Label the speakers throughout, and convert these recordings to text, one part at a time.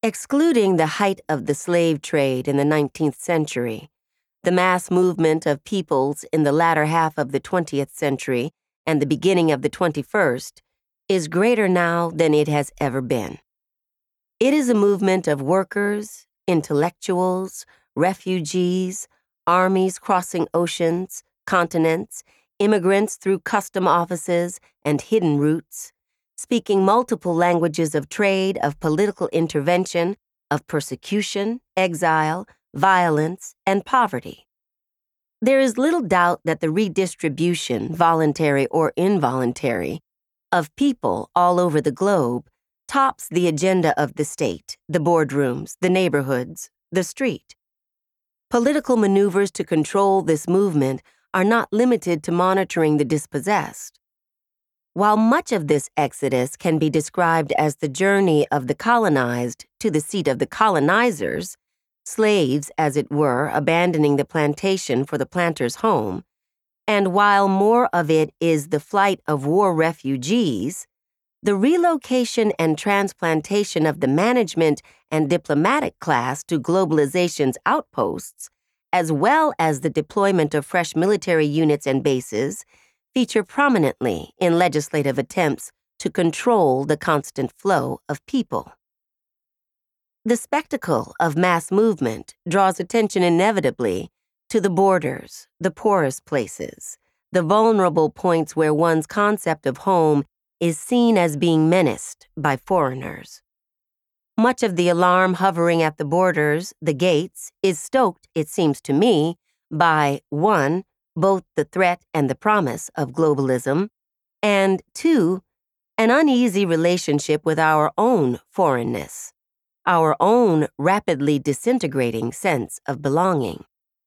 Speaker 1: Excluding the height of the slave trade in the 19th century, the mass movement of peoples in the latter half of the 20th century and the beginning of the 21st is greater now than it has ever been. It is a movement of workers, intellectuals, refugees, armies crossing oceans, continents, immigrants through custom offices and hidden routes, speaking multiple languages of trade, of political intervention, of persecution, exile, violence, and poverty. There is little doubt that the redistribution, voluntary or involuntary, of people all over the globe tops the agenda of the state, the boardrooms, the neighborhoods, the street. Political maneuvers to control this movement are not limited to monitoring the dispossessed. While much of this exodus can be described as the journey of the colonized to the seat of the colonizers, slaves, as it were, abandoning the plantation for the planter's home, and while more of it is the flight of war refugees, the relocation and transplantation of the management and diplomatic class to globalization's outposts, as well as the deployment of fresh military units and bases, feature prominently in legislative attempts to control the constant flow of people. The spectacle of mass movement draws attention inevitably to the borders, the poorest places, the vulnerable points where one's concept of home is seen as being menaced by foreigners. Much of the alarm hovering at the borders, the gates, is stoked, it seems to me, by 1, both the threat and the promise of globalism, and 2, an uneasy relationship with our own foreignness, our own rapidly disintegrating sense of belonging.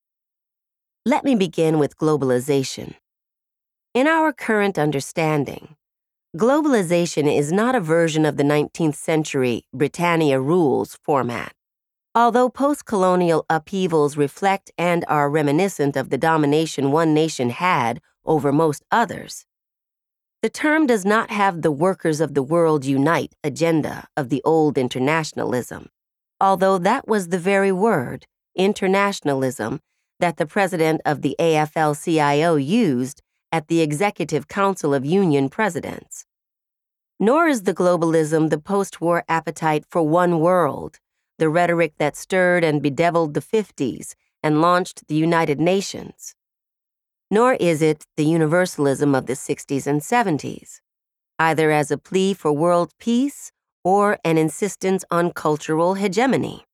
Speaker 1: Let me begin with globalization. In our current understanding, globalization is not a version of the 19th century Britannia rules format. Although post-colonial upheavals reflect and are reminiscent of the domination one nation had over most others, the term does not have the workers of the world unite agenda of the old internationalism, although that was the very word, internationalism, that the president of the AFL-CIO used at the Executive Council of Union Presidents. Nor is the globalism the post-war appetite for one world, the rhetoric that stirred and bedeviled the 50s and launched the United Nations. Nor is it the universalism of the 60s and 70s, either as a plea for world peace or an insistence on cultural hegemony.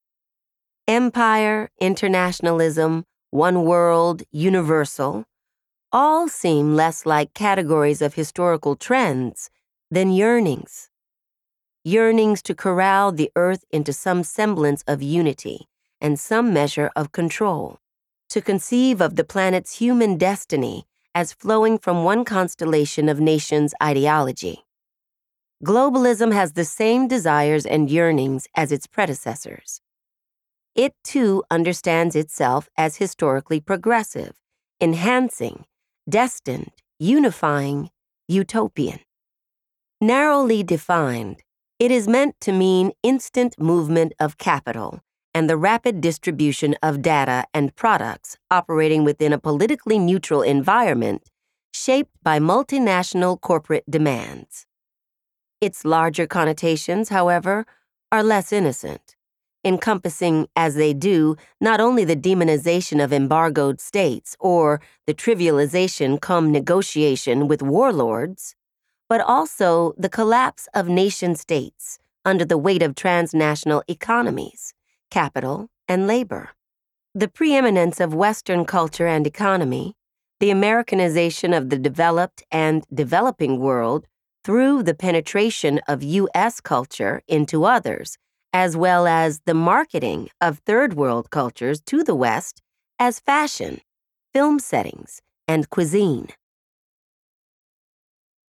Speaker 1: Empire, internationalism, one world, universal, all seem less like categories of historical trends than yearnings. Yearnings to corral the earth into some semblance of unity and some measure of control, to conceive of the planet's human destiny as flowing from one constellation of nations' ideology. Globalism has the same desires and yearnings as its predecessors. It, too, understands itself as historically progressive, enhancing, destined, unifying, utopian. Narrowly defined, it is meant to mean instant movement of capital and the rapid distribution of data and products operating within a politically neutral environment shaped by multinational corporate demands. Its larger connotations, however, are less innocent, encompassing, as they do, not only the demonization of embargoed states or the trivialization cum negotiation with warlords, but also the collapse of nation-states under the weight of transnational economies, capital, and labor. The preeminence of Western culture and economy, the Americanization of the developed and developing world through the penetration of U.S. culture into others, as well as the marketing of third world cultures to the West as fashion, film settings, and cuisine.